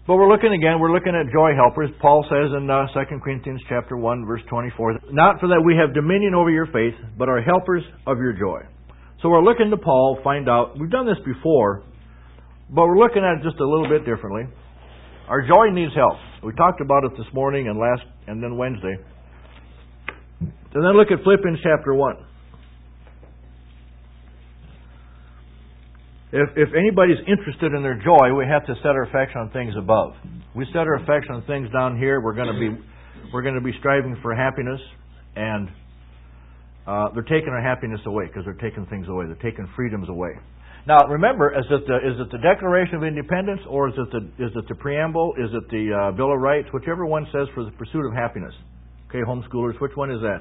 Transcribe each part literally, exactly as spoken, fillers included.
But we're looking again, we're looking at joy helpers. Paul says in uh, Second Corinthians chapter one, verse twenty-four, not for that we have dominion over your faith, but are helpers of your joy. So we're looking to Paul, find out, we've done this before, but we're looking at it just a little bit differently. Our joy needs help. We talked about it this morning and last, and then Wednesday. And then look at Philippians chapter one. If, if anybody's interested in their joy, we have to set our affection on things above. We set our affection on things down here. We're going to be, we're going to be striving for happiness, and uh, they're taking our happiness away because they're taking things away. They're taking freedoms away. Now, remember, is it the, is it the Declaration of Independence, or is it the is it the preamble? Is it the uh, Bill of Rights? Whichever one says for the pursuit of happiness. Okay, homeschoolers, which one is that?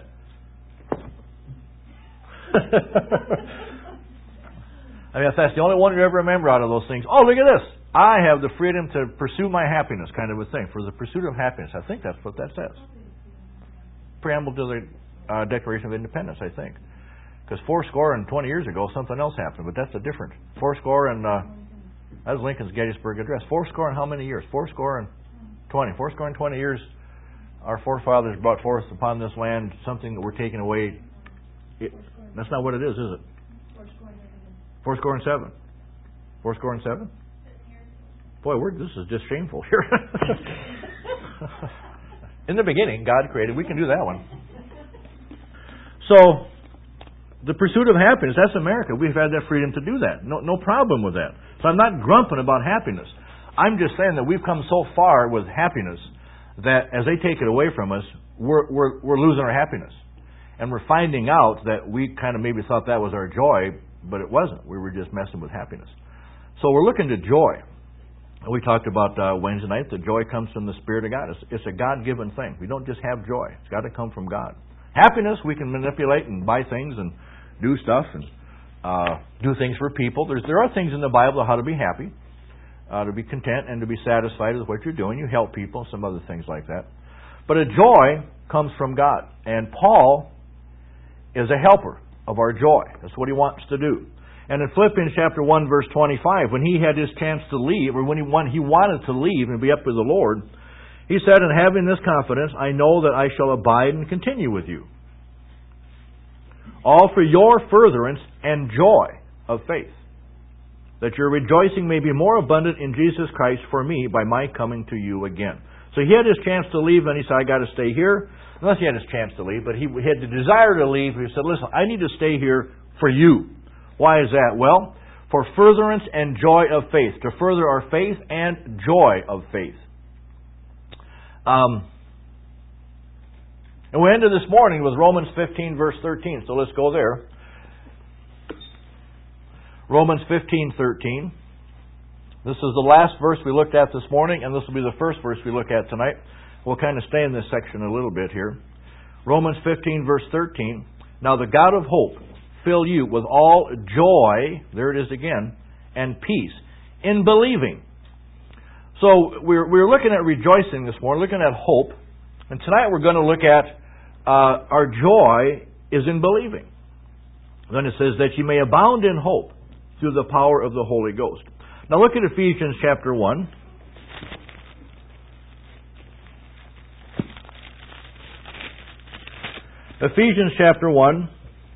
I mean, if that's the only one you ever remember out of those things, oh, look at this. I have the freedom to pursue my happiness, kind of a thing. For the pursuit of happiness. I think that's what that says. Preamble to the uh, Declaration of Independence, I think. Because four score and twenty years ago, something else happened, but that's a different. Four score and, uh, that was Lincoln's Gettysburg Address. Four score and how many years? Four score and twenty. Four score and twenty years, our forefathers brought forth upon this land something that we're taking away. It, that's not what it is, is it? Four score and seven. Four score and seven? Boy, we're, this is just shameful here. In the beginning, God created. We can do that one. So, the pursuit of happiness, that's America. We've had that freedom to do that. No, no problem with that. So I'm not grumping about happiness. I'm just saying that we've come so far with happiness that as they take it away from us, we're, we're, we're losing our happiness. And we're finding out that we kind of maybe thought that was our joy, but it wasn't. We were just messing with happiness. So we're looking to joy. We talked about uh, Wednesday night, that joy comes from the Spirit of God. It's, it's a God-given thing. We don't just have joy. It's got to come from God. Happiness, we can manipulate and buy things and do stuff and uh, do things for people. There's, there are things in the Bible on how to be happy, uh, to be content and to be satisfied with what you're doing. You help people, some other things like that. But a joy comes from God. And Paul is a helper of our joy. That's what he wants to do. And in Philippians chapter one, verse twenty-five, when he had his chance to leave, or when he, when he wanted to leave and be up with the Lord, he said, "And having this confidence, I know that I shall abide and continue with you, all for your furtherance and joy of faith, that your rejoicing may be more abundant in Jesus Christ for me by my coming to you again." So he had his chance to leave, and he said, "I got to stay here." Unless he had his chance to leave, but he had the desire to leave. He said, "Listen, I need to stay here for you." Why is that? Well, for furtherance and joy of faith. To further our faith and joy of faith. Um, and we ended this morning with Romans fifteen, verse thirteen. So let's go there. Romans fifteen, thirteen. This is the last verse we looked at this morning, and this will be the first verse we look at tonight. We'll kind of stay in this section a little bit here. Romans fifteen, verse thirteen. Now the God of hope fill you with all joy, there it is again, and peace in believing. So we're we're looking at rejoicing this morning, looking at hope, and tonight we're going to look at uh, our joy is in believing. Then it says that you may abound in hope through the power of the Holy Ghost. Now look at Ephesians chapter one. Ephesians chapter one.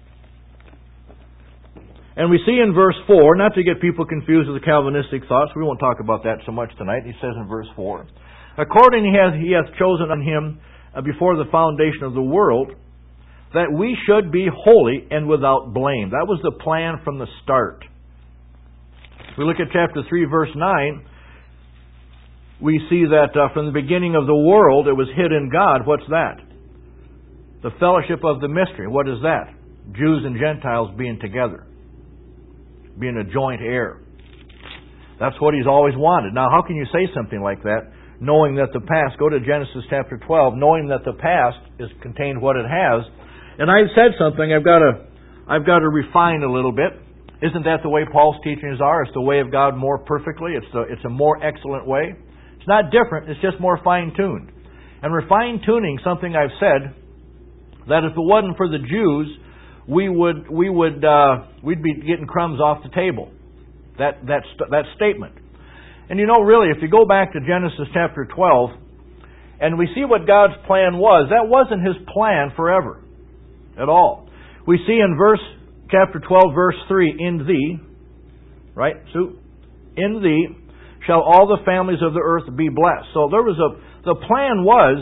And we see in verse four, not to get people confused with the Calvinistic thoughts, we won't talk about that so much tonight. He says in verse four, "According he hath, he hath chosen on him uh, before the foundation of the world, that we should be holy and without blame." That was the plan from the start. If we look at chapter three, verse nine, we see that uh, from the beginning of the world it was hid in God. What's that? The fellowship of the mystery. What is that? Jews and Gentiles being together. Being a joint heir. That's what He's always wanted. Now, how can you say something like that, knowing that the past, go to Genesis chapter twelve, knowing that the past is contained what it has, and I've said something, I've got to, I've got to refine a little bit. Isn't that the way Paul's teachings are? It's the way of God more perfectly. It's the, it's a more excellent way. It's not different, it's just more fine-tuned. And we're fine-tuning something I've said, that if it wasn't for the Jews, we would we would uh, we'd be getting crumbs off the table. That that that statement, And you know, really, if you go back to Genesis chapter twelve, and we see what God's plan was, that wasn't His plan forever at all. We see in verse chapter twelve, verse three, in thee, right, Sue? In thee shall all the families of the earth be blessed. So there was a, the plan was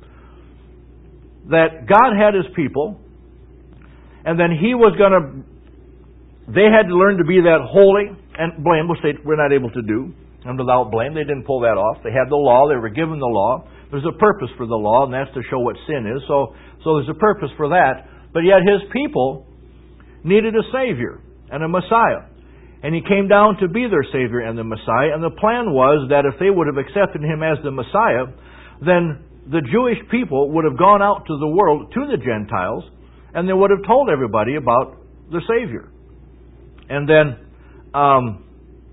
that God had His people, and then He was going to, they had to learn to be that holy and blameless, which they were not able to do, and without blame. They didn't pull that off. They had the law. They were given the law. There's a purpose for the law, and that's to show what sin is. So, so there's a purpose for that. But yet His people needed a Savior and a Messiah. And He came down to be their Savior and the Messiah. And the plan was that if they would have accepted Him as the Messiah, then the Jewish people would have gone out to the world, to the Gentiles, and they would have told everybody about the Savior. And then um,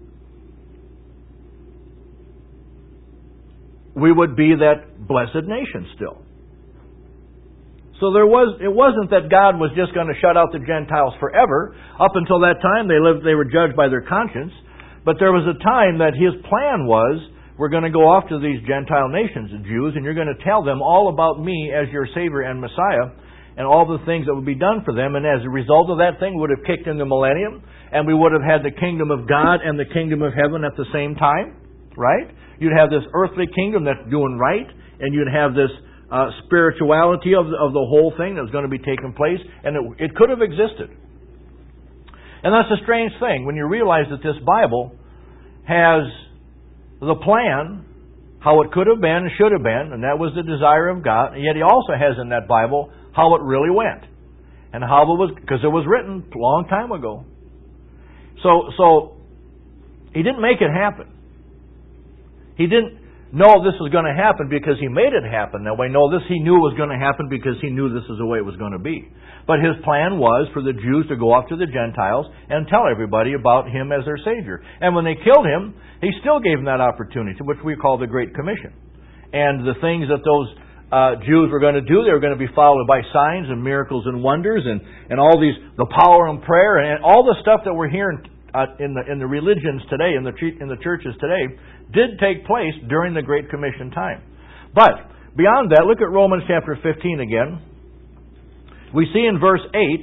we would be that blessed nation still. So there was, it wasn't that God was just going to shut out the Gentiles forever. Up until that time, they lived, they were judged by their conscience. But there was a time that His plan was, we're going to go off to these Gentile nations, the Jews, and you're going to tell them all about me as your Savior and Messiah, and all the things that would be done for them. And as a result of that thing, would have kicked in the millennium, and we would have had the kingdom of God and the kingdom of heaven at the same time, right? You'd have this earthly kingdom that's doing right, and you'd have this uh, spirituality of the, of the whole thing that's going to be taking place, and it, it could have existed. And that's a strange thing when you realize that this Bible has the plan, how it could have been and should have been, and that was the desire of God, and yet He also has in that Bible how it really went, and how it was, because it was written a long time ago. So, so He didn't make it happen. He didn't know this was going to happen because He made it happen that way. No, this He knew was going to happen because He knew this is the way it was going to be. But His plan was for the Jews to go off to the Gentiles and tell everybody about Him as their Savior. And when they killed Him, He still gave them that opportunity, which we call the Great Commission. And the things that those uh, Jews were going to do, they were going to be followed by signs and miracles and wonders and, and all these, the power and prayer and all the stuff that we're hearing uh, in the in the religions today, in the in the churches today, did take place during the Great Commission time. But beyond that, look at Romans chapter fifteen again. We see in verse eight,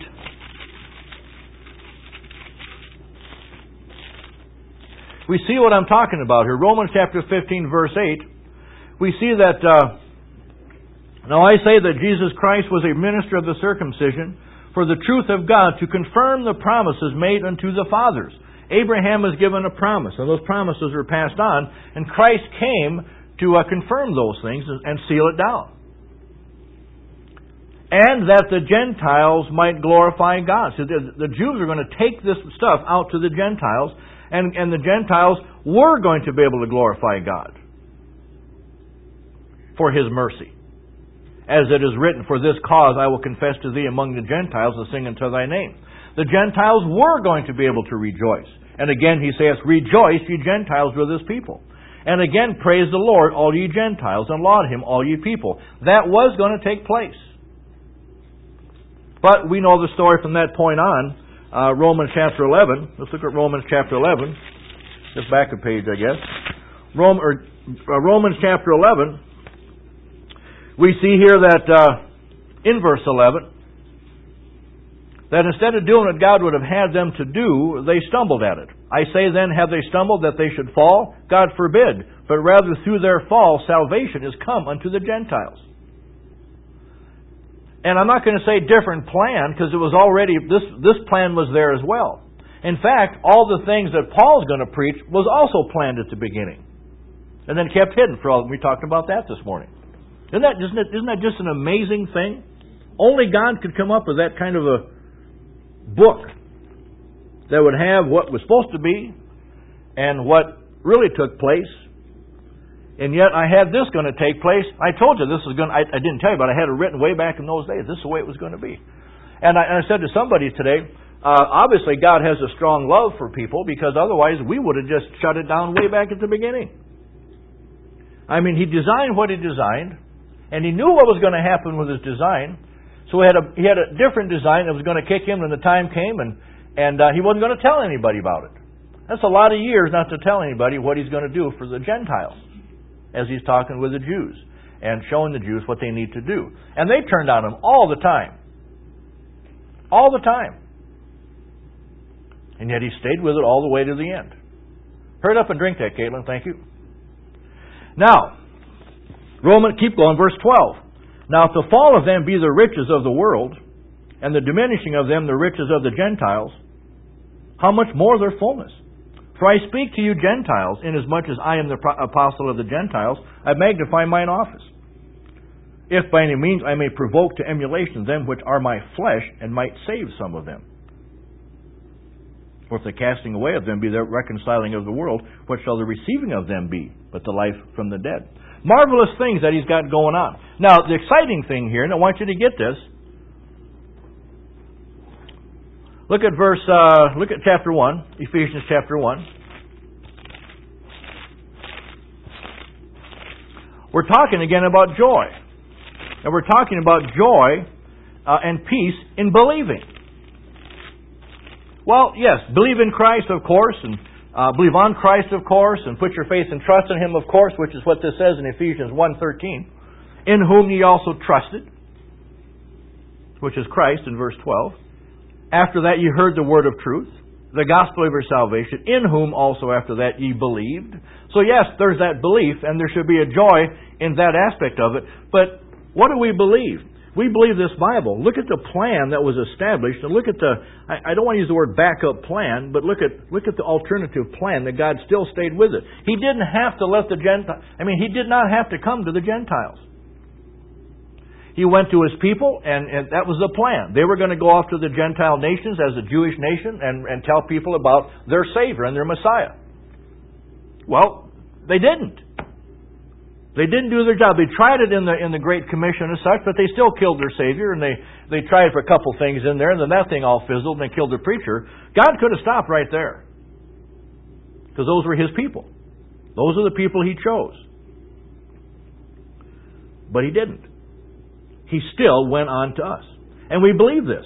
we see what I'm talking about here. Romans chapter fifteen, verse eight, we see that, uh, now I say that Jesus Christ was a minister of the circumcision for the truth of God to confirm the promises made unto the fathers. Abraham was given a promise, and those promises were passed on, and Christ came to uh, confirm those things and seal it down. And that the Gentiles might glorify God. So the, the Jews are going to take this stuff out to the Gentiles, and, and the Gentiles were going to be able to glorify God for His mercy. As it is written, for this cause I will confess to thee among the Gentiles and sing unto thy name. The Gentiles were going to be able to rejoice. And again He says, rejoice, ye Gentiles, with His people. And again, praise the Lord, all ye Gentiles, and laud Him, all ye people. That was going to take place. But we know the story from that point on. Uh, Romans chapter eleven. Let's look at Romans chapter eleven. Just back a page, I guess. Rome, or, uh, Romans chapter eleven. We see here that uh, in verse eleven, that instead of doing what God would have had them to do, they stumbled at it. I say then, have they stumbled that they should fall? God forbid. But rather through their fall, salvation is come unto the Gentiles. And I'm not going to say different plan, because it was already, this, this plan was there as well. In fact, all the things that Paul's going to preach was also planned at the beginning. And then kept hidden for all, we talked about that this morning. Isn't that, isn't it, isn't that just an amazing thing? Only God could come up with that kind of a book that would have what was supposed to be and what really took place. And yet I had this going to take place. I told you this was going to, I, I didn't tell you, but I had it written way back in those days. This is the way it was going to be. And I, and I said to somebody today, uh, obviously God has a strong love for people, because otherwise we would have just shut it down way back at the beginning. I mean, He designed what He designed, and He knew what was going to happen with His design. So He had a, he had a different design that was going to kick in when the time came, and, and uh, He wasn't going to tell anybody about it. That's a lot of years not to tell anybody what He's going to do for the Gentiles as He's talking with the Jews and showing the Jews what they need to do. And they turned on Him all the time. All the time. And yet He stayed with it all the way to the end. Hurry up and drink that, Caitlin. Thank you. Now, Roman, keep going, verse twelve. Now if the fall of them be the riches of the world, and the diminishing of them the riches of the Gentiles, how much more their fullness? For I speak to you Gentiles, inasmuch as I am the apostle of the Gentiles, I magnify mine office. If by any means I may provoke to emulation them which are my flesh, and might save some of them. For if the casting away of them be the reconciling of the world, what shall the receiving of them be, but the life from the dead? Marvelous things that He's got going on. Now, the exciting thing here, and I want you to get this. Look at verse, uh, look at chapter one, Ephesians chapter one. We're talking again about joy. And we're talking about joy uh, and peace in believing. Well, yes, believe in Christ, of course, and uh, believe on Christ, of course, and put your faith and trust in Him, of course, which is what this says in Ephesians one thirteen. In whom ye also trusted, which is Christ in verse twelve. After that ye heard the word of truth, the gospel of your salvation, in whom also after that ye believed. So yes, there's that belief, and there should be a joy in that aspect of it. But what do we believe? We believe this Bible. Look at the plan that was established, and look at the, I, I don't want to use the word backup plan, but look at look at the alternative plan that God still stayed with it. He didn't have to let the Gentiles, I mean, He did not have to come to the Gentiles. He went to His people, and, and that was the plan. They were going to go off to the Gentile nations as a Jewish nation and, and tell people about their Savior and their Messiah. Well, they didn't. They didn't do their job. They tried it in the in the Great Commission as such, but they still killed their Savior, and they, they tried for a couple things in there, and then that thing all fizzled, and they killed the preacher. God could have stopped right there. Because those were His people. Those are the people He chose. But He didn't. He still went on to us. And we believe this.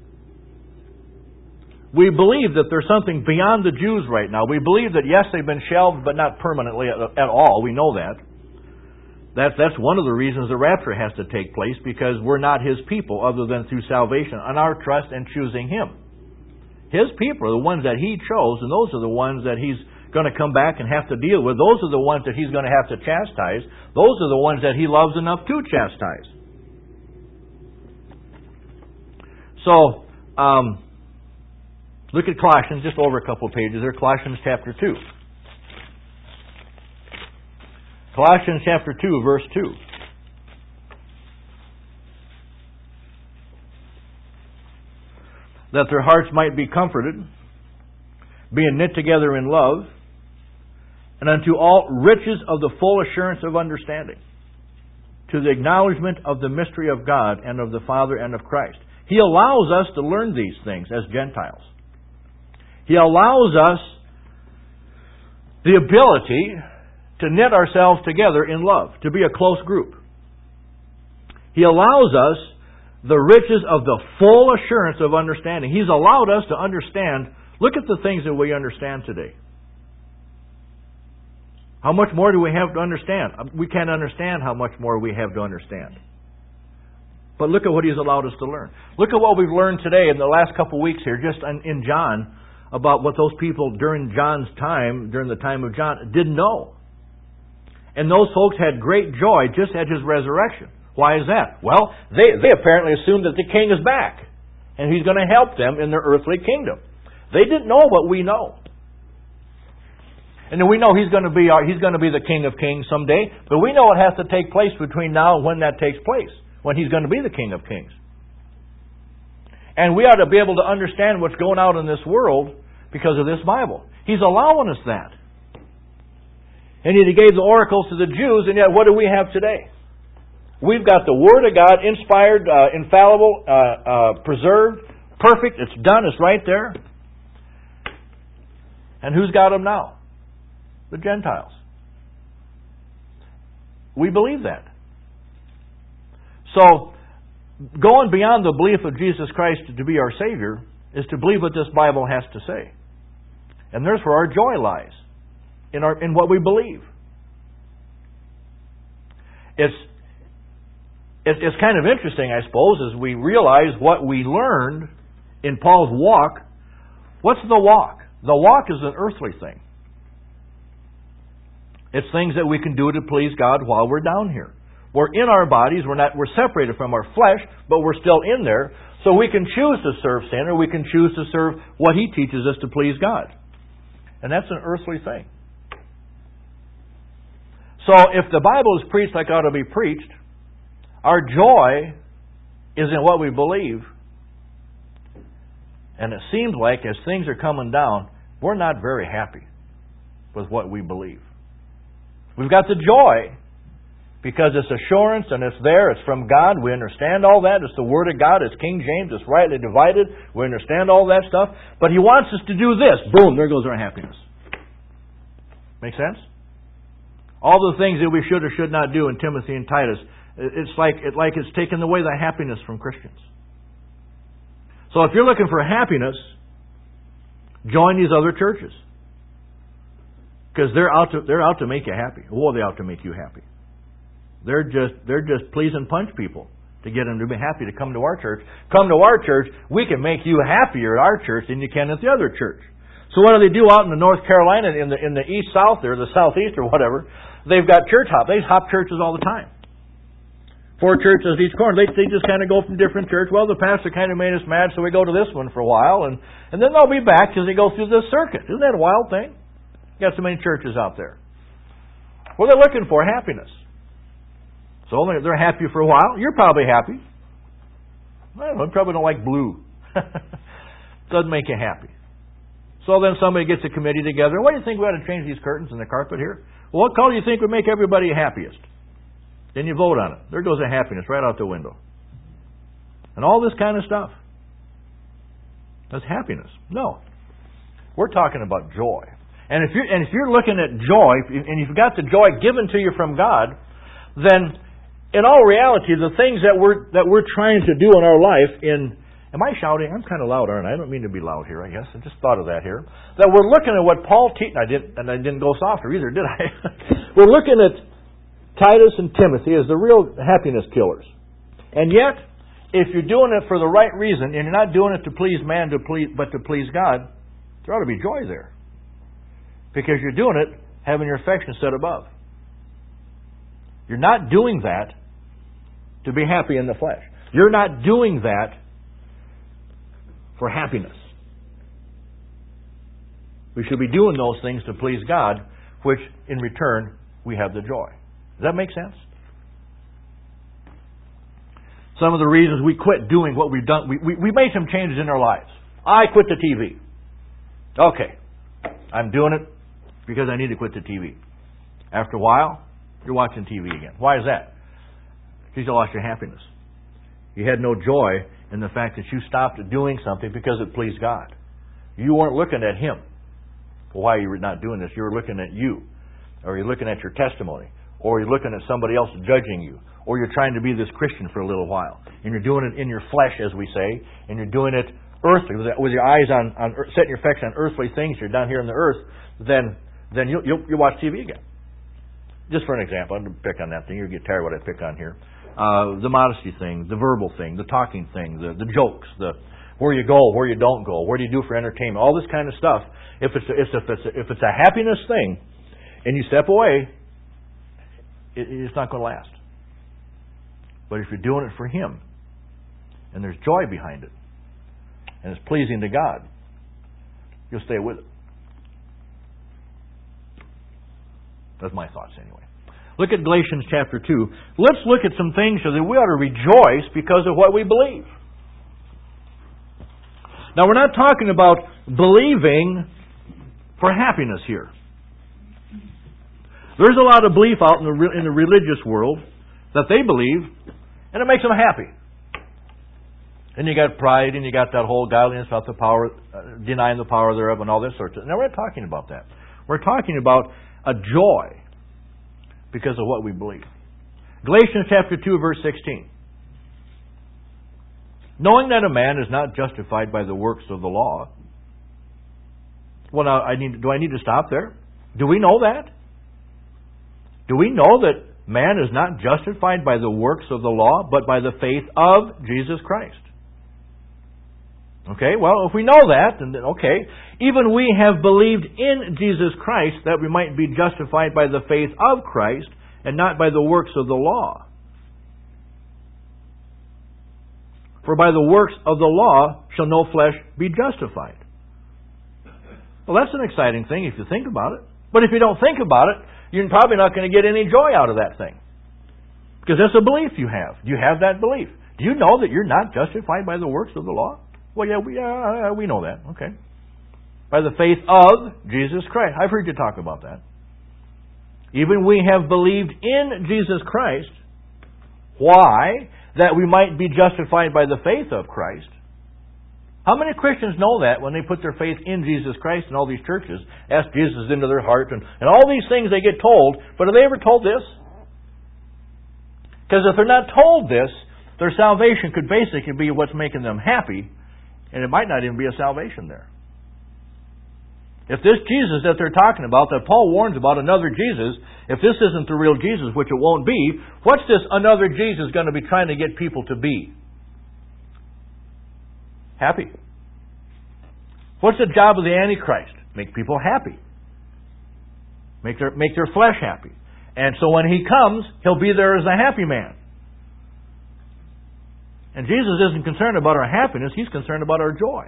We believe that there's something beyond the Jews right now. We believe that, yes, they've been shelved, but not permanently at, at all. We know that. That's, that's one of the reasons the rapture has to take place, because we're not His people other than through salvation and our trust and choosing Him. His people are the ones that He chose, and those are the ones that He's going to come back and have to deal with. Those are the ones that He's going to have to chastise. Those are the ones that He loves enough to chastise. So, um, look at Colossians, just over a couple of pages there, Colossians chapter two. Colossians chapter two, verse two. That their hearts might be comforted, being knit together in love, and unto all riches of the full assurance of understanding, to the acknowledgement of the mystery of God and of the Father and of Christ. He allows us to learn these things as Gentiles. He allows us the ability to knit ourselves together in love, to be a close group. He allows us the riches of the full assurance of understanding. He's allowed us to understand. Look at the things that we understand today. How much more do we have to understand? We can't understand how much more we have to understand. But look at what He's allowed us to learn. Look at what we've learned today in the last couple of weeks here, just in John, about what those people during John's time, during the time of John, didn't know. And those folks had great joy just at His resurrection. Why is that? Well, they, they apparently assumed that the King is back, and He's going to help them in their earthly kingdom. They didn't know what we know. And then we know He's going to be our, He's going to be the King of Kings someday, but we know it has to take place between now and when that takes place, when He's going to be the King of Kings. And we ought to be able to understand what's going on in this world because of this Bible. He's allowing us that. And He gave the oracles to the Jews, and yet what do we have today? We've got the Word of God, inspired, uh, infallible, uh, uh, preserved, perfect. It's done. It's right there. And who's got them now? The Gentiles. We believe that. So, going beyond the belief of Jesus Christ to be our Savior is to believe what this Bible has to say. And there's where our joy lies, in our in what we believe. It's it, it's kind of interesting, I suppose, as we realize what we learned in Paul's walk. What's the walk? The walk is an earthly thing. It's things that we can do to please God while we're down here. We're in our bodies, we're not we're separated from our flesh, but we're still in there. So we can choose to serve sin, or we can choose to serve what He teaches us to please God. And that's an earthly thing. So if the Bible is preached like it ought to be preached, our joy is in what we believe. And it seems like as things are coming down, we're not very happy with what we believe. We've got the joy because it's assurance and it's there. It's from God. We understand all that. It's the Word of God. It's King James. It's rightly divided. We understand all that stuff. But He wants us to do this. Boom, there goes our happiness. Make sense? All the things that we should or should not do in Timothy and Titus, it's like, it, like it's taken away the happiness from Christians. So if you're looking for happiness, join these other churches. Because they're out to they're out to make you happy. Well, they're out to make you happy. They're just they're just please and punch people to get them to be happy to come to our church. Come to our church, we can make you happier at our church than you can at the other church. So what do they do out in the North Carolina, in the in the east south or the southeast or whatever? They've got church hop. They hop churches all the time. Four churches each corner. They they just kind of go from different church. Well, the pastor kind of made us mad, so we go to this one for a while, and and then they'll be back because they go through this circuit. Isn't that a wild thing? You got so many churches out there. Well, they're looking for happiness. So they're happy for a while. You're probably happy. I don't know, you probably don't like blue. Doesn't make you happy. So then somebody gets a committee together. What do you think we ought to change these curtains and the carpet here? Well, what color do you think would make everybody happiest? Then you vote on it. There goes the happiness right out the window. And all this kind of stuff. That's happiness. No. We're talking about joy. And if you're, and if you're looking at joy, and you've got the joy given to you from God, then in all reality, the things that we're that we're trying to do in our life, in am I shouting? I'm kind of loud, aren't I? I don't mean to be loud here, I guess. I just thought of that here. That we're looking at what Paul teaches, I didn't, and I didn't go softer either, did I? We're looking at Titus and Timothy as the real happiness killers. And yet, if you're doing it for the right reason, and you're not doing it to please man, to please, but to please God, there ought to be joy there. Because you're doing it having your affection set above. You're not doing that to be happy in the flesh. You're not doing that for happiness. We should be doing those things to please God, which in return we have the joy. Does that make sense? Some of the reasons we quit doing what we've done, we, we, we made some changes in our lives. I quit the T V. Okay. I'm doing it because I need to quit the T V. After a while, you're watching T V again. Why is that? Because you lost your happiness. You had no joy in the fact that you stopped doing something because it pleased God. You weren't looking at Him. Well, why are you not doing this? You were looking at you. Or you're looking at your testimony. Or you're looking at somebody else judging you. Or you're trying to be this Christian for a little while. And you're doing it in your flesh, as we say. And you're doing it earthly. With your eyes on, on setting your affection on earthly things. You're down here on the earth. Then then you'll, you'll, you'll watch T V again. Just for an example. I'm going to pick on that thing. You'll get tired of what I pick on here. Uh, the modesty thing, the verbal thing, the talking thing, the, the jokes, the where you go, where you don't go, what do you do for entertainment, all this kind of stuff. If it's a, if it's a, if it's a happiness thing, and you step away, it, it's not going to last. But if you're doing it for Him, and there's joy behind it, and it's pleasing to God, you'll stay with it. That's my thoughts anyway. Look at Galatians chapter two. Let's look at some things so that we ought to rejoice because of what we believe. Now, we're not talking about believing for happiness here. There's a lot of belief out in the in the religious world that they believe, and it makes them happy. And you got pride, and you got that whole godliness about the power, uh, denying the power thereof, and all this sort of. Now, we're not talking about that. We're talking about a joy because of what we believe. Galatians chapter two, verse sixteen. Knowing that a man is not justified by the works of the law, Well, now, I need, do I need to stop there? Do we know that? Do we know that man is not justified by the works of the law, but by the faith of Jesus Christ? Okay, well, if we know that, then okay. Even we have believed in Jesus Christ that we might be justified by the faith of Christ and not by the works of the law. For by the works of the law shall no flesh be justified. Well, that's an exciting thing if you think about it. But if you don't think about it, you're probably not going to get any joy out of that thing. Because that's a belief you have. Do you have that belief? Do you know that you're not justified by the works of the law? Well, yeah, we, uh, we know that. Okay. By the faith of Jesus Christ. I've heard you talk about that. Even we have believed in Jesus Christ. Why? That we might be justified by the faith of Christ. How many Christians know that when they put their faith in Jesus Christ in all these churches, ask Jesus into their heart, and, and all these things they get told, but are they ever told this? Because if they're not told this, their salvation could basically be what's making them happy, and it might not even be a salvation there. If this Jesus that they're talking about, that Paul warns about, another Jesus, if this isn't the real Jesus, which it won't be, what's this another Jesus going to be trying to get people to be? Happy. What's the job of the Antichrist? Make people happy. Make their, make their flesh happy. And so when he comes, he'll be there as a happy man. And Jesus isn't concerned about our happiness, He's concerned about our joy.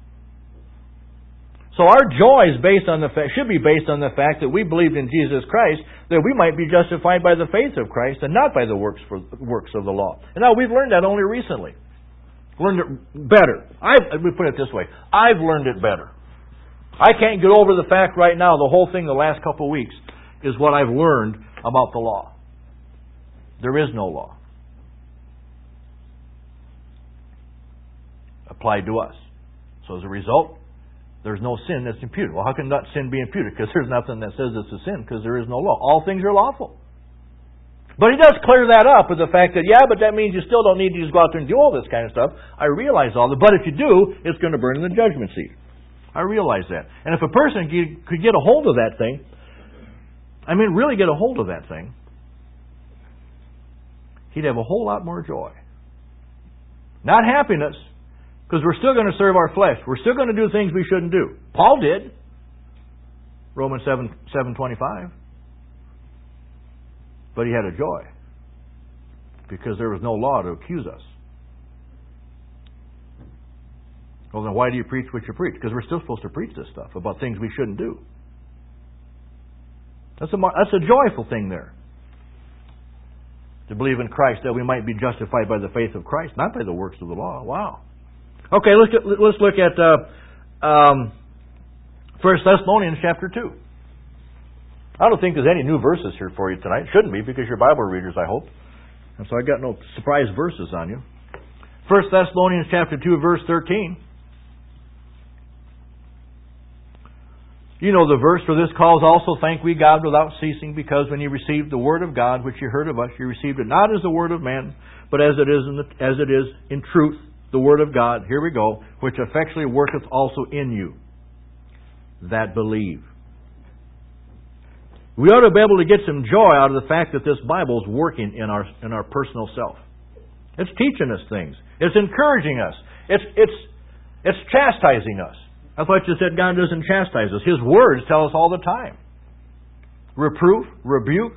So our joy is based on the fact, should be based on the fact that we believed in Jesus Christ, that we might be justified by the faith of Christ and not by the works for, works of the law. And now we've learned that only recently. Learned it better. I've, let me put it this way. I've learned it better. I can't get over the fact right now, the whole thing the last couple of weeks, is what I've learned about the law. There is no law applied to us. So as a result, there's no sin that's imputed. Well, how can that sin be imputed? Because there's nothing that says it's a sin, because there is no law. All things are lawful. But he does clear that up with the fact that, yeah, but that means you still don't need to just go out there and do all this kind of stuff. I realize all that. But if you do, it's going to burn in the judgment seat. I realize that. And if a person could get a hold of that thing, I mean, really get a hold of that thing, he'd have a whole lot more joy. Not happiness, because we're still going to serve our flesh. We're still going to do things we shouldn't do. Paul did. Romans seven, seven twenty-five. But he had a joy, because there was no law to accuse us. Well, then why do you preach what you preach? Because we're still supposed to preach this stuff about things we shouldn't do. That's a, that's a joyful thing there. To believe in Christ, that we might be justified by the faith of Christ, not by the works of the law. Wow. Okay, let's get, let's look at uh, um, First Thessalonians chapter two. I don't think there's any new verses here for you tonight. Shouldn't be, because you're Bible readers, I hope. And so I got no surprise verses on you. First Thessalonians chapter two, verse thirteen. You know the verse, for this cause also thank we God without ceasing, because when you received the word of God, which you heard of us, you received it not as the word of man, but as it is in the, as it is in truth, the word of God. Here we go, which effectually worketh also in you that believe. We ought to be able to get some joy out of the fact that this Bible is working in our in our personal self. It's teaching us things. It's encouraging us. It's it's it's chastising us. I thought you said God doesn't chastise us. His words tell us all the time. Reproof, rebuke.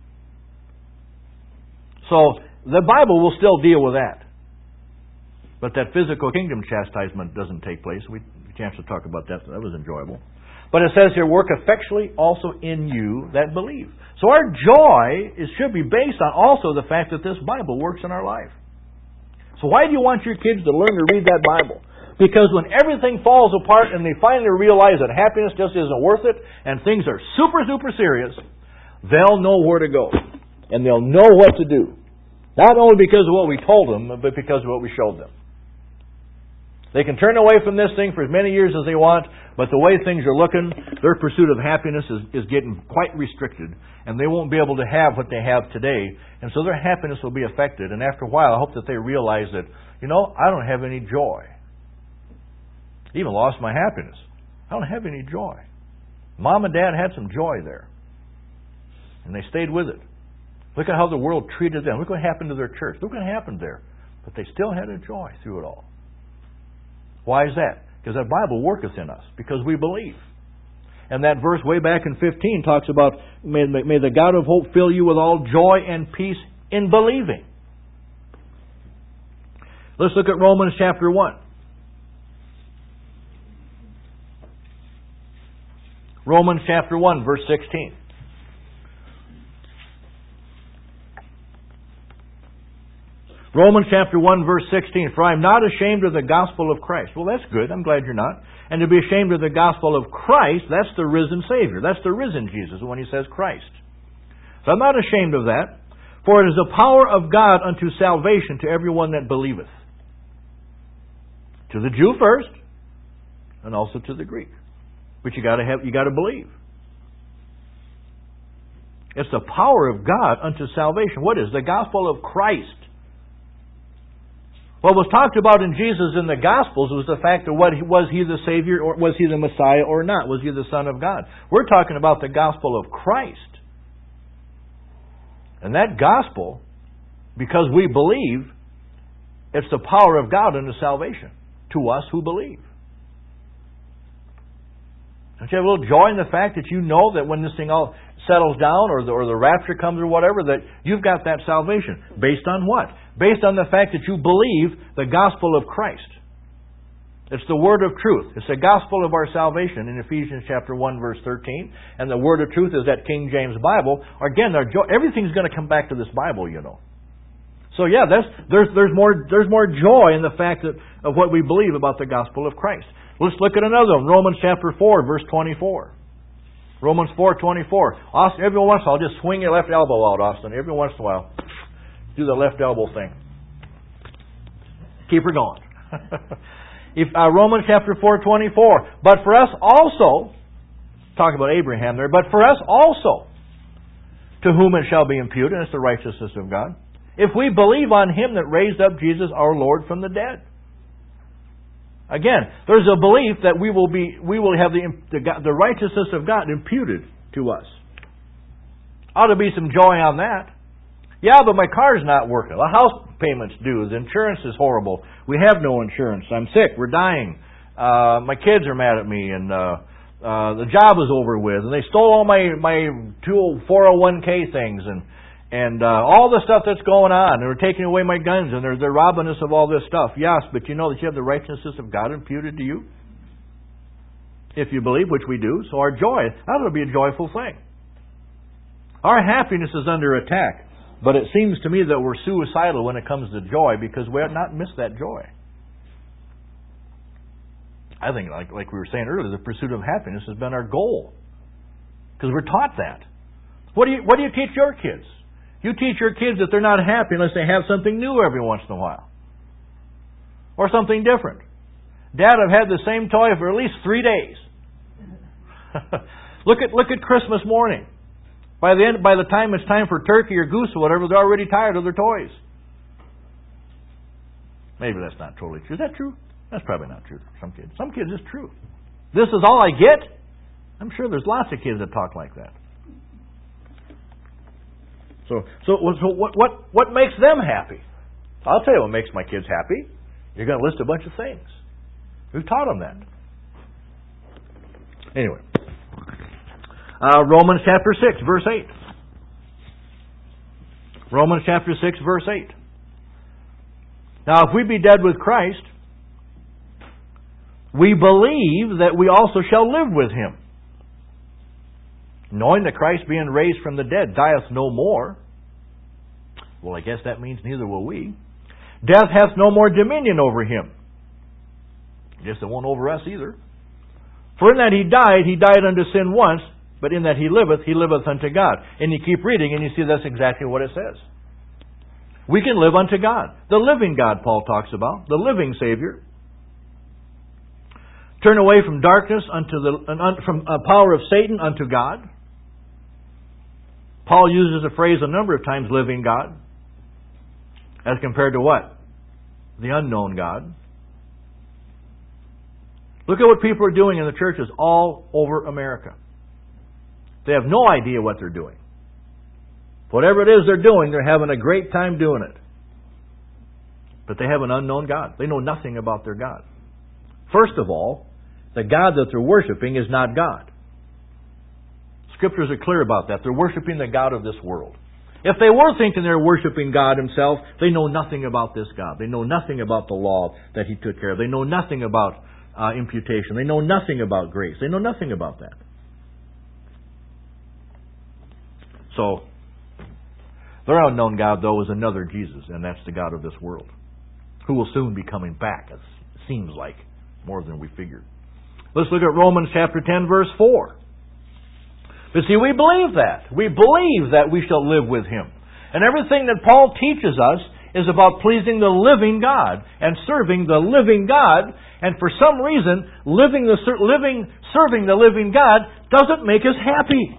So the Bible will still deal with that. But that physical kingdom chastisement doesn't take place. We had a chance to talk about that. That was enjoyable. But it says here, work effectually also in you that believe. So our joy is, should be based on also the fact that this Bible works in our life. So why do you want your kids to learn to read that Bible? Because when everything falls apart and they finally realize that happiness just isn't worth it and things are super, super serious, they'll know where to go. And they'll know what to do. Not only because of what we told them, but because of what we showed them. They can turn away from this thing for as many years as they want, but the way things are looking, their pursuit of happiness is, is getting quite restricted, and they won't be able to have what they have today, and so their happiness will be affected. And after a while, I hope that they realize that, you know, I don't have any joy. I even lost my happiness. I don't have any joy. Mom and Dad had some joy there. And they stayed with it. Look at how the world treated them. Look what happened to their church. Look what happened there. But they still had a joy through it all. Why is that? Because that Bible worketh in us. Because we believe. And that verse way back in fifteen talks about, may, may the God of hope fill you with all joy and peace in believing. Let's look at Romans chapter one. Romans chapter one, verse sixteen. Romans chapter one, verse sixteen. For I am not ashamed of the gospel of Christ. Well, that's good. I'm glad you're not. And to be ashamed of the gospel of Christ, that's the risen Savior. That's the risen Jesus when he says Christ. So I'm not ashamed of that. For it is the power of God unto salvation to everyone that believeth. To the Jew first, and also to the Greek. But you got to have, you got to believe. It's the power of God unto salvation. What is the gospel of Christ? What was talked about in Jesus in the Gospels was the fact of what was he the Savior or was he the Messiah or not? Was he the Son of God? We're talking about the gospel of Christ. And that gospel, because we believe, it's the power of God unto salvation to us who believe. Don't you have a little joy in the fact that you know that when this thing all settles down or the, or the rapture comes or whatever, that you've got that salvation? Based on what? Based on the fact that you believe the gospel of Christ. It's the word of truth. It's the gospel of our salvation in Ephesians chapter one, verse thirteen. And the word of truth is that King James Bible. Again, everything's going to come back to this Bible, you know. So yeah, that's, there's, there's, more, there's more joy in the fact that, of what we believe about the gospel of Christ. Let's look at another one. Romans chapter four, verse twenty-four. Romans four, twenty-four. Austin, every once in a while, just swing your left elbow out, Austin. Every once in a while. Do the left elbow thing. Keep her going. if, uh, Romans chapter four, twenty-four. But for us also, talk about Abraham there, but for us also, to whom it shall be imputed, and it's the righteousness of God, if we believe on Him that raised up Jesus our Lord from the dead. Again, there's a belief that we will be, we will have the, the, the righteousness of God imputed to us. Ought to be some joy on that. Yeah, but my car's not working. The house payment's due. The insurance is horrible. We have no insurance. I'm sick. We're dying. Uh, my kids are mad at me, and uh, uh, the job is over with. And they stole all my my two four oh one k things, and and uh, all the stuff that's going on. They're taking away my guns, and they're they're robbing us of all this stuff. Yes, but you know that you have the righteousness of God imputed to you, if you believe, which we do. So our joy, that ought to be a joyful thing. Our happiness is under attack. But it seems to me that we're suicidal when it comes to joy because we have not missed that joy. I think, like, like we were saying earlier, the pursuit of happiness has been our goal. Because we're taught that. What do you, what do you teach your kids? You teach your kids that they're not happy unless they have something new every once in a while. Or something different. Dad, I've had the same toy for at least three days. look at look at Christmas morning. By the end, by the time it's time for turkey or goose or whatever, they're already tired of their toys. Maybe that's not totally true. Is that true? That's probably not true for some kids. Some kids it's true. This is all I get? I'm sure there's lots of kids that talk like that. So, so, so what, what, what makes them happy? I'll tell you what makes my kids happy. You're going to list a bunch of things. We've taught them that. Anyway. Uh, Romans chapter six, verse eight. Romans chapter six, verse eight. Now, if we be dead with Christ, we believe that we also shall live with Him, knowing that Christ, being raised from the dead, dieth no more. Well, I guess that means neither will we. Death hath no more dominion over Him. I guess it won't over us either. For in that He died, He died unto sin once, but in that He liveth, He liveth unto God. And you keep reading and you see that's exactly what it says. We can live unto God. The living God, Paul talks about. The living Savior. Turn away from darkness unto the from a power of Satan unto God. Paul uses the phrase a number of times, living God. As compared to what? The unknown God. Look at what people are doing in the churches all over America. They have no idea what they're doing. Whatever it is they're doing, they're having a great time doing it. But they have an unknown God. They know nothing about their God. First of all, the God that they're worshiping is not God. Scriptures are clear about that. They're worshiping the God of this world. If they were thinking they're worshiping God Himself, they know nothing about this God. They know nothing about the law that He took care of. They know nothing about uh, imputation. They know nothing about grace. They know nothing about that. So, their unknown God, though, is another Jesus, and that's the God of this world, who will soon be coming back, it seems like, more than we figured. Let's look at Romans chapter ten, verse four. But see, we believe that. We believe that we shall live with Him. And everything that Paul teaches us is about pleasing the living God and serving the living God. And for some reason, living the living, serving the living God doesn't make us happy.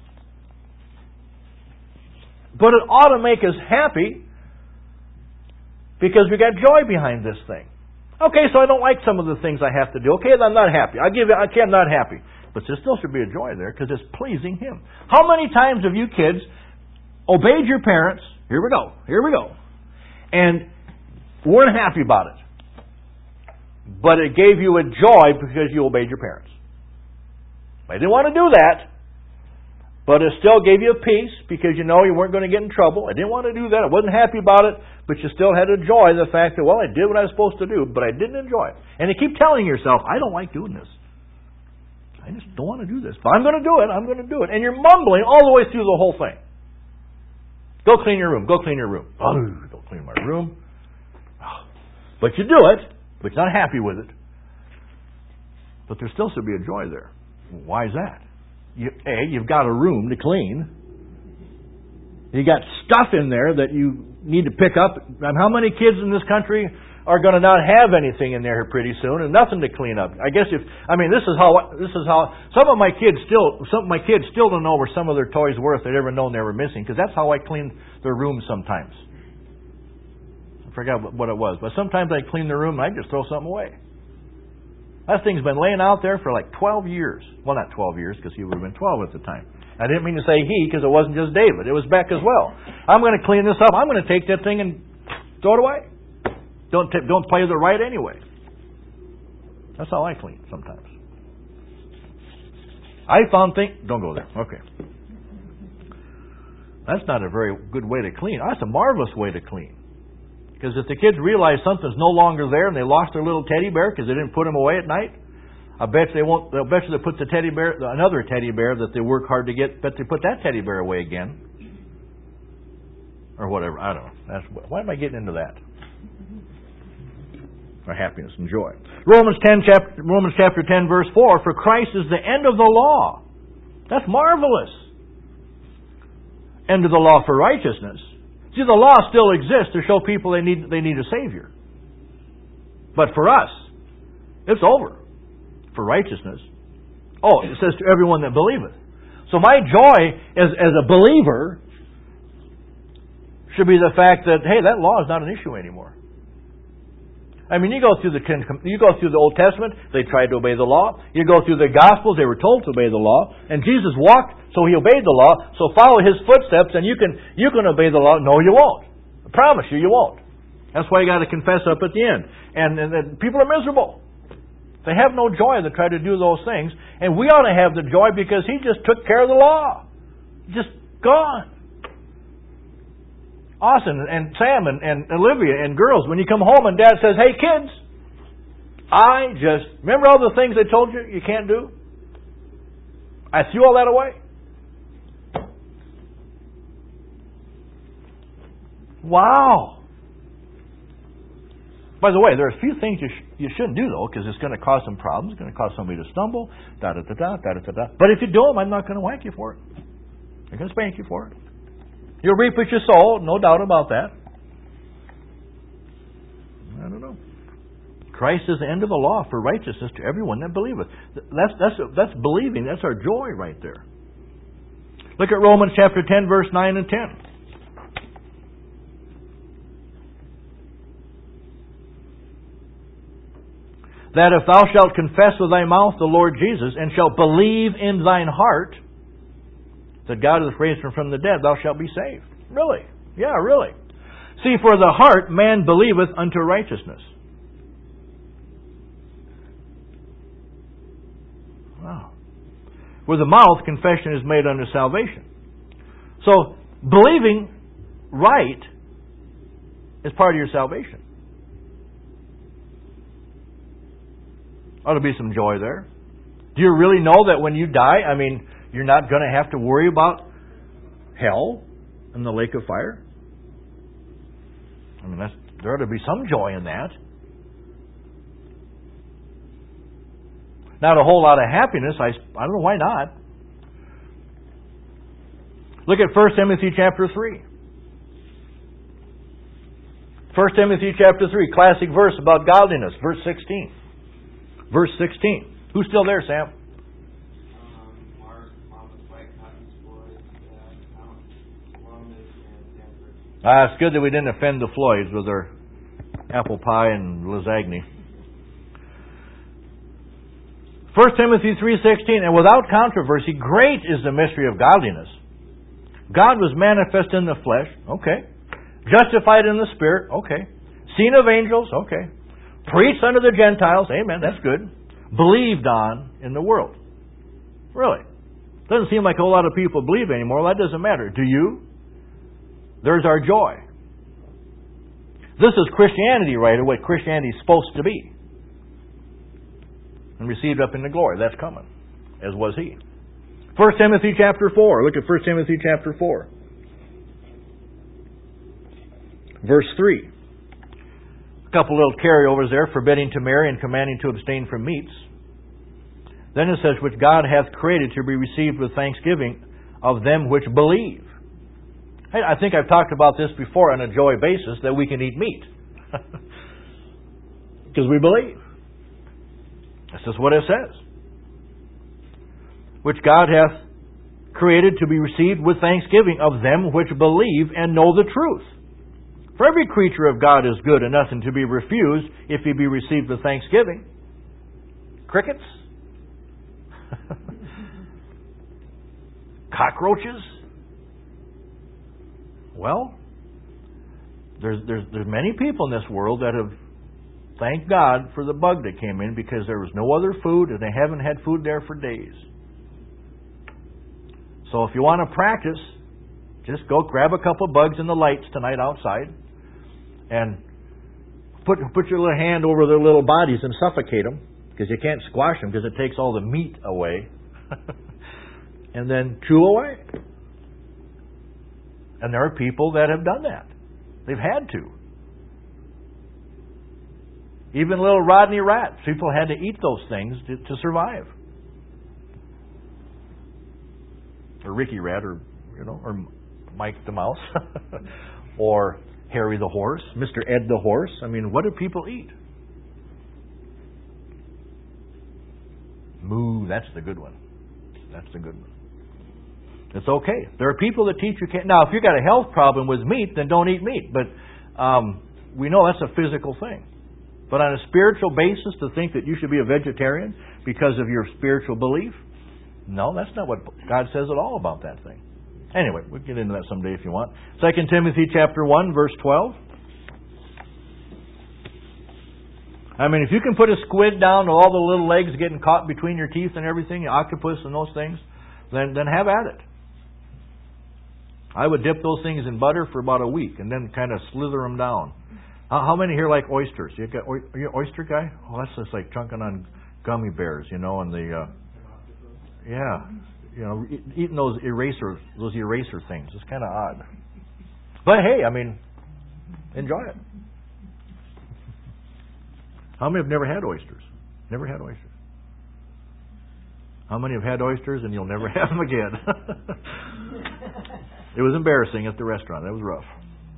But it ought to make us happy because we got joy behind this thing. Okay, so I don't like some of the things I have to do. Okay, I'm not happy. I give it. Okay, I'm not happy. But there still should be a joy there because it's pleasing Him. How many times have you kids obeyed your parents? Here we go. Here we go. And weren't happy about it. But it gave you a joy because you obeyed your parents. I didn't want to do that. But it still gave you a peace because you know you weren't going to get in trouble. I didn't want to do that. I wasn't happy about it. But you still had a joy in the fact that, well, I did what I was supposed to do, but I didn't enjoy it. And you keep telling yourself, I don't like doing this. I just don't want to do this. But I'm going to do it. I'm going to do it. And you're mumbling all the way through the whole thing. Go clean your room. Go clean your room. Oh, don't clean my room. But you do it, but you're not happy with it. But there still should be a joy there. Why is that? You, A, you've got a room to clean. You got stuff in there that you need to pick up. And how many kids in this country are going to not have anything in there pretty soon and nothing to clean up? I guess if I mean this is how this is how some of my kids still some of my kids still don't know where some of their toys were if they'd ever known they were missing, because that's how I clean their rooms sometimes. I forgot what it was, but sometimes I clean their room and I just throw something away. That thing's been laying out there for like twelve years. Well, not twelve years, because he would have been twelve at the time. I didn't mean to say he, because it wasn't just David. It was Beck as well. I'm going to clean this up. I'm going to take that thing and throw it away. Don't t- don't play the right anyway. That's how I clean sometimes. I found things... Don't go there. Okay. That's not a very good way to clean. That's a marvelous way to clean. Because if the kids realize something's no longer there and they lost their little teddy bear because they didn't put him away at night, I bet they won't. They'll bet you they put the teddy bear, another teddy bear that they work hard to get. Bet they put that teddy bear away again, or whatever. I don't know. That's why am I getting into that? Or happiness and joy. Romans ten chapter Romans chapter ten verse four. For Christ is the end of the law. That's marvelous. End of the law for righteousness. See, the law still exists to show people they need they need a Savior. But for us, it's over. For righteousness. Oh, it says to everyone that believeth. So my joy as, as a believer should be the fact that, hey, that law is not an issue anymore. I mean, you go through the you go through the Old Testament, they tried to obey the law. You go through the Gospels, they were told to obey the law. And Jesus walked, so He obeyed the law. So follow His footsteps, and you can you can obey the law. No, you won't. I promise you, you won't. That's why you got to confess up at the end. And, and, and people are miserable. They have no joy that try to do those things. And we ought to have the joy because He just took care of the law. Just gone. Austin and Sam and, and Olivia and girls, when you come home and Dad says, hey kids, I just, remember all the things they told you you can't do? I threw all that away. Wow. By the way, there are a few things you, sh- you shouldn't do, though, because it's going to cause some problems. It's going to cause somebody to stumble. Da da da da da da da. But if you do them, I'm not going to whack you for it. I'm going to spank you for it. You'll reap what you sow, no doubt about that. I don't know. Christ is the end of the law for righteousness to everyone that believeth. That's that's that's believing. That's our joy right there. Look at Romans chapter ten, verse nine and ten. that if thou shalt confess with thy mouth the Lord Jesus, and shalt believe in thine heart that God hath raised him from the dead, thou shalt be saved. Really? Yeah, really. See, for the heart man believeth unto righteousness. Wow. With the mouth, confession is made unto salvation. So, believing right is part of your salvation. Ought to be some joy there. Do you really know that when you die, I mean, you're not going to have to worry about hell and the lake of fire? I mean, that's, there ought to be some joy in that. Not a whole lot of happiness. I, I don't know why not. Look at First Timothy chapter three. First Timothy chapter three, classic verse about godliness, verse sixteen. Verse sixteen. Who's still there, Sam? Um, Mark, Mama's White, Cotton's Boys, uh, Count, Columbus, and Stanford. Ah, it's good that we didn't offend the Floyds with their apple pie and lasagna. First Timothy three sixteen, and without controversy, great is the mystery of godliness. God was manifest in the flesh, okay. Justified in the Spirit, okay. Seen of angels, okay. Preached unto the Gentiles, amen, that's good. Believed on in the world. Really. Doesn't seem like a whole lot of people believe anymore. Well, that doesn't matter. Do you? There's our joy. This is Christianity, right, or what Christianity is supposed to be. And received up into glory. That's coming. As was he. First Timothy chapter four. Look at First Timothy chapter four. Verse three. A couple little carryovers there, forbidding to marry and commanding to abstain from meats. Then it says, which God hath created to be received with thanksgiving of them which believe. Hey, I think I've talked about this before on a joy basis, that we can eat meat. Because we believe. This is what it says. Which God hath created to be received with thanksgiving of them which believe and know the truth. For every creature of God is good and nothing to be refused if he be received with thanksgiving. Crickets? Cockroaches? Well, there's, there's, there's many people in this world that have thanked God for the bug that came in because there was no other food and they haven't had food there for days. So if you want to practice, just go grab a couple bugs in the lights tonight outside and put put your little hand over their little bodies and suffocate them, because you can't squash them because it takes all the meat away. And then chew away. And there are people that have done that. They've had to. Even little Rodney rats, people had to eat those things to, to survive. Or Ricky Rat, or you know, or Mike the Mouse, or Harry the Horse, Mister Ed the Horse. I mean, what do people eat? Moo, that's the good one. That's the good one. It's okay. There are people that teach you can't. Now, if you've got a health problem with meat, then don't eat meat. But um, we know that's a physical thing. But on a spiritual basis, to think that you should be a vegetarian because of your spiritual belief, no, that's not what God says at all about that thing. Anyway, we'll get into that someday if you want. Second Timothy chapter one, verse twelve. I mean, if you can put a squid down with all the little legs getting caught between your teeth and everything, octopus and those things, then, then have at it. I would dip those things in butter for about a week and then kind of slither them down. How, how many here like oysters? You got, are you an oyster guy? Oh, that's just like chunking on gummy bears, you know, and the... Uh, Yeah, you know, eating those eraser, those eraser things. It's kind of odd. But hey, I mean, enjoy it. How many have never had oysters? Never had oysters. How many have had oysters and you'll never have them again? It was embarrassing at the restaurant. That was rough.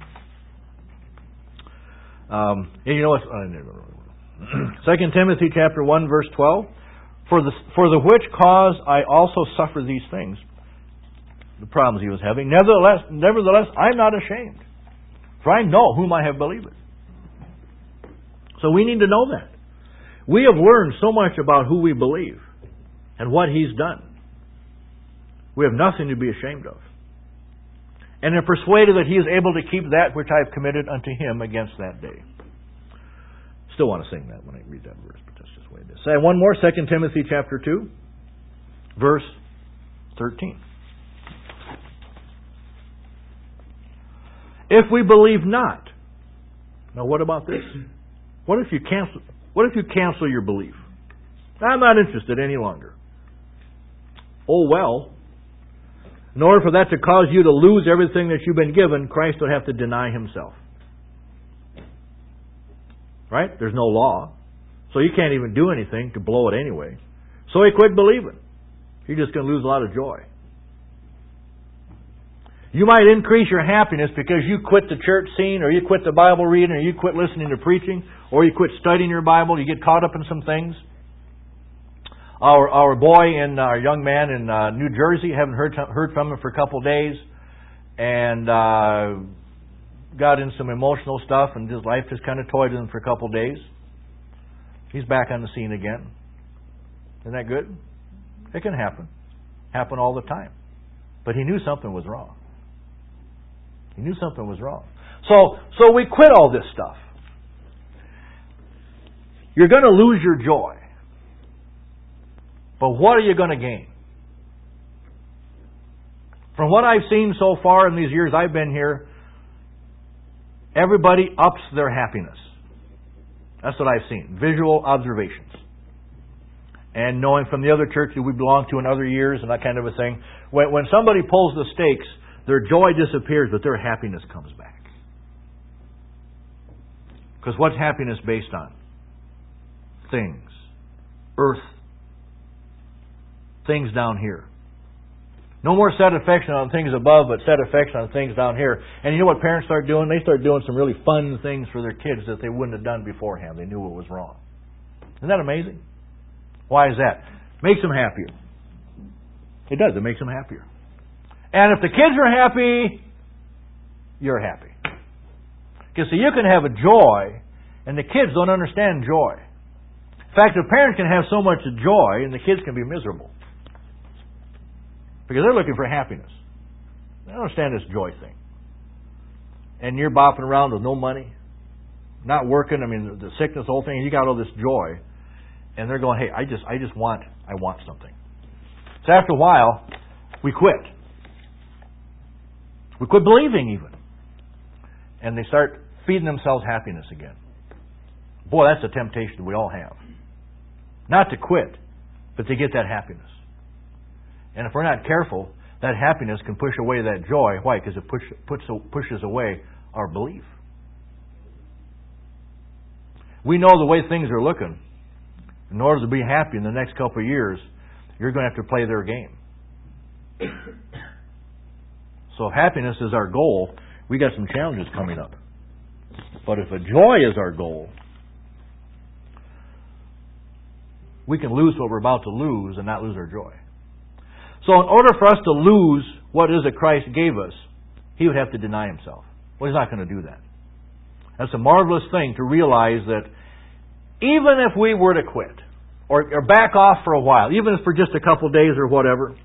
Um, and you know what? Second Timothy chapter one, verse twelve. For the, for the which cause I also suffer these things, the problems he was having. Nevertheless, nevertheless, I'm not ashamed, for I know whom I have believed. So we need to know that. We have learned so much about who we believe and what He's done. We have nothing to be ashamed of. And are persuaded that He is able to keep that which I have committed unto Him against that day. Still want to sing that when I read that verse, but that's just the way it is. Say one more, Second Timothy chapter two, verse thirteen. If we believe not. Now what about this? What if you cancel what if you cancel your belief? I'm not interested any longer. Oh well. In order for that to cause you to lose everything that you've been given, Christ would have to deny Himself. Right? There's no law. So you can't even do anything to blow it anyway. So He quit believing. You're just going to lose a lot of joy. You might increase your happiness because you quit the church scene, or you quit the Bible reading, or you quit listening to preaching, or you quit studying your Bible, you get caught up in some things. Our our boy and our young man in uh, New Jersey, haven't heard heard from him for a couple of days, and uh, got in some emotional stuff, and his life just kind of toyed with him for a couple of days. He's back on the scene again. Isn't that good? It can happen. Happen all the time. But he knew something was wrong. He knew something was wrong. So, so we quit all this stuff. You're going to lose your joy. But what are you going to gain? From what I've seen so far in these years I've been here, everybody ups their happiness. That's what I've seen. Visual observations. And knowing from the other churches we belong to in other years and that kind of a thing, when, when somebody pulls the stakes, their joy disappears, but their happiness comes back. Because what's happiness based on? Things. Earth. Things down here. No more set affection on things above, but set affection on things down here. And you know what parents start doing? They start doing some really fun things for their kids that they wouldn't have done beforehand. They knew it was wrong. Isn't that amazing? Why is that? Makes them happier. It does. It makes them happier. And if the kids are happy, you're happy. Because see, you can have a joy, and the kids don't understand joy. In fact, the parents can have so much joy, and the kids can be miserable. Because they're looking for happiness. They don't understand this joy thing. And you're bopping around with no money, not working. I mean, the sickness, the whole thing. You got all this joy, and they're going, "Hey, I just, I just want, I want something." So after a while, we quit. We quit believing even, and they start feeding themselves happiness again. Boy, that's a temptation we all have. Not to quit, but to get that happiness. And if we're not careful, that happiness can push away that joy. Why? Because it push, puts, pushes away our belief. We know the way things are looking. In order to be happy in the next couple of years, you're going to have to play their game. So if happiness is our goal, we got some challenges coming up. But if a joy is our goal, we can lose what we're about to lose and not lose our joy. So in order for us to lose what it is that Christ gave us, He would have to deny Himself. Well, He's not going to do that. That's a marvelous thing to realize that even if we were to quit, or, or back off for a while, even if for just a couple of days or whatever,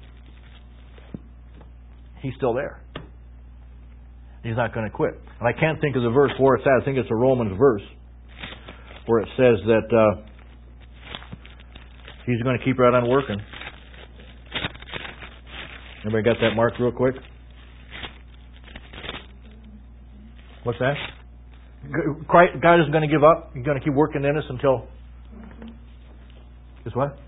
He's still there. He's not going to quit. And I can't think of the verse where it's at. I think it's a Romans verse where it says that uh, He's going to keep right on working. Everybody got that marked real quick? What's that? God isn't going to give up. He's going to keep working in us until... Is what?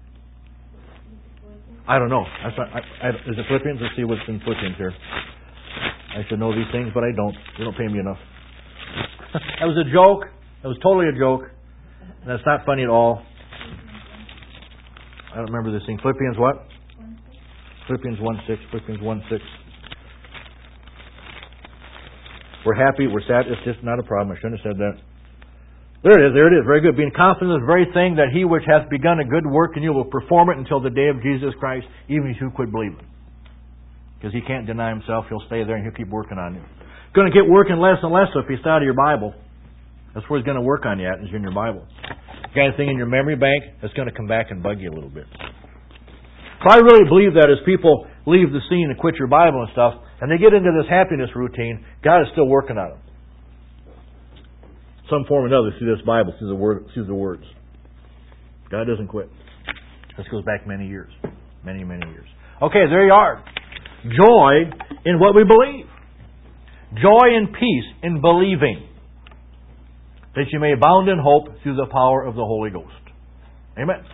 I don't know. That's not, I, I, is it Philippians? Let's see what's in Philippians here. I should know these things, but I don't. They don't pay me enough. That was a joke. That was totally a joke. And that's not funny at all. I don't remember this thing. Philippians what? Philippians one six. Philippians one six. We're happy. We're sad. It's just not a problem. I shouldn't have said that. There it is. There it is. Very good. Being confident of the very thing that He which hath begun a good work in you will perform it until the day of Jesus Christ, even if you quit believing. Because He can't deny Himself. He'll stay there and He'll keep working on you. Going to get working less and less if you study your Bible. That's where He's going to work on you at, is in your Bible. got anything in your memory bank, it's going to come back and bug you a little bit. So I really believe that as people leave the scene and quit your Bible and stuff, and they get into this happiness routine, God is still working on them. Some form or another through this Bible, through the word, through the words. God doesn't quit. This goes back many years. Many, many years. Okay, there you are. Joy in what we believe. Joy and peace in believing, that you may abound in hope through the power of the Holy Ghost. Amen.